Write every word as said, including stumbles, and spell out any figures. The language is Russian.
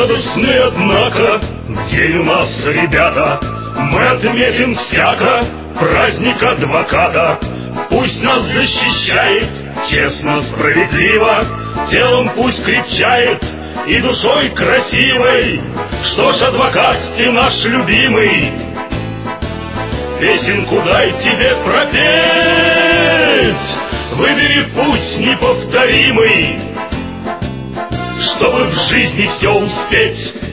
радостный, однако, день у нас, ребята. Мы отметим всяко праздник адвоката. Пусть нас защищает честно, справедливо, телом пусть крепчает и душой красивой. Что ж, адвокат, ты наш любимый, песенку дай тебе пропеть. Выбери путь неповторимый, чтобы в жизни все успеть.